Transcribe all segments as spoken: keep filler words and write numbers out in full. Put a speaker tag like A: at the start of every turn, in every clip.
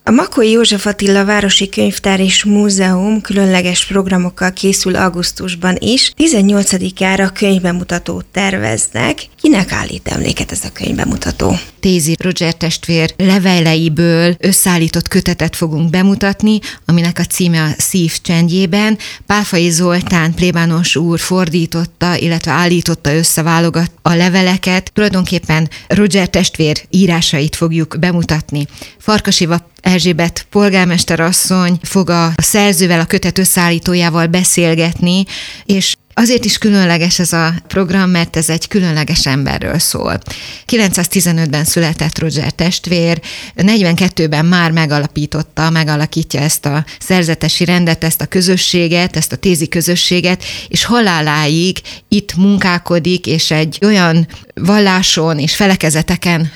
A: A Makói József Attila Városi Könyvtár és Múzeum különleges programokkal készül augusztusban is. tizennyolcadikára könyvbemutatót terveznek. Kinek állít emléket ez a könyvbemutató?
B: Tézi Roger testvér leveleiből összeállított kötetet fogunk bemutatni, aminek a címe a Szív csendjében. Pálfai Zoltán plébános úr fordította, illetve állította össze, válogat a leveleket. Tulajdonképpen Roger testvér írásait fogjuk bemutatni. Farkas Éva Erzsébet polgármester asszony fog a szerzővel, a kötet összeállítójával beszélgetni, és azért is különleges ez a program, mert ez egy különleges emberről szól. kilencszáztizenötben született Roger testvér, negyvenkettőben már megalapította, megalakítja ezt a szerzetesi rendet, ezt a közösséget, ezt a tézi közösséget, és haláláig itt munkálkodik, és egy olyan valláson és felekezeteken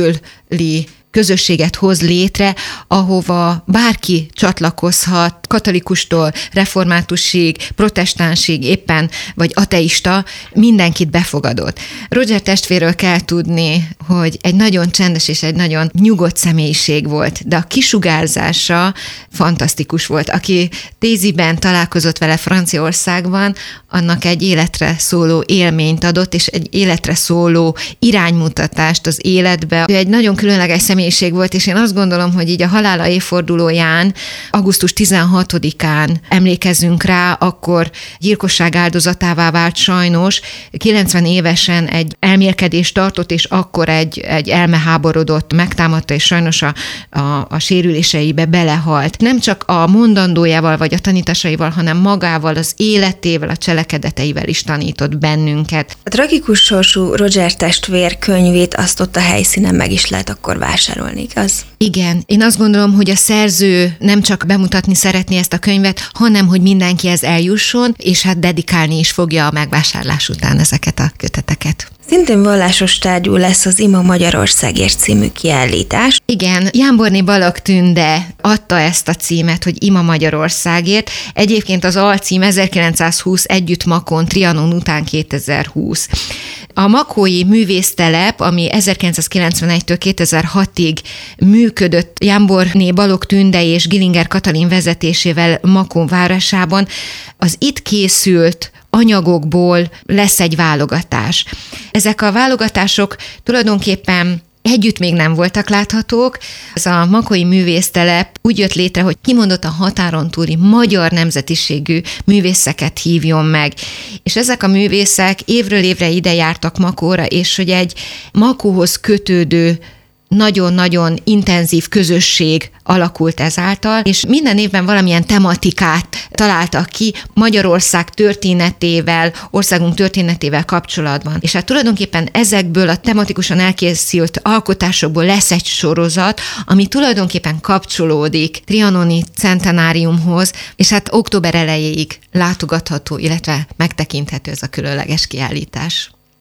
B: felüli közösséget hoz létre, ahova bárki csatlakozhat, katolikustól reformátusig, protestánsig, éppen, vagy ateista, mindenkit befogadott. Roger testvérről kell tudni, hogy egy nagyon csendes és egy nagyon nyugodt személyiség volt, de a kisugárzása fantasztikus volt. Aki Téziben találkozott vele Franciaországban, annak egy életre szóló élményt adott, és egy életre szóló iránymutatást az életbe. Ő egy nagyon különleges személyiség volt, és én azt gondolom, hogy így a halála évfordulóján, augusztus tizenhatodikán emlékezzünk rá, akkor gyilkosság áldozatává vált sajnos, kilencven évesen egy elmélkedést tartott, és akkor egy, egy elmeháborodott, megtámadta, és sajnos a, a, a sérüléseibe belehalt. Nem csak a mondandójával, vagy a tanításaival, hanem magával, az életével, a cselekedeteivel is tanított bennünket.
A: A tragikus sorsú Roger testvér könyvét azt ott a helyszínen meg is lehet akkor vásárolni, igaz?
B: Igen. Én azt gondolom, hogy a szerző nem csak bemutatni szeretné ezt a könyvet, hanem hogy mindenkihez eljusson, és hát dedikálni is fogja a megvásárlás után ezeket a köteteket.
A: Szintén vallásos tárgyú lesz az Ima Magyarországért című kiállítás.
B: Igen, Jámborné Balogh Tünde adta ezt a címet, hogy Ima Magyarországért. Egyébként az alcím ezerkilencszázhúsz Együtt Makón, Trianon után kétezer-húsz. A makói művésztelep, ami ezerkilencszázkilencvenegytől kétezer-hatig működött Jámborné Balogh Tünde és Gillinger Katalin vezetésével Makón városában, az itt készült anyagokból lesz egy válogatás. Ezek a válogatások tulajdonképpen együtt még nem voltak láthatók. Ez a makói művésztelep úgy jött létre, hogy kimondottan határon túli magyar nemzetiségű művészeket hívjon meg. És ezek a művészek évről évre ide jártak Makóra, és hogy egy Makóhoz kötődő nagyon-nagyon intenzív közösség alakult ezáltal, és minden évben valamilyen tematikát találtak ki Magyarország történetével, országunk történetével kapcsolatban. És hát tulajdonképpen ezekből a tematikusan elkészült alkotásokból lesz egy sorozat, ami tulajdonképpen kapcsolódik trianoni centenáriumhoz, és hát október elejéig látogatható, illetve megtekinthető ez a különleges kiállítás.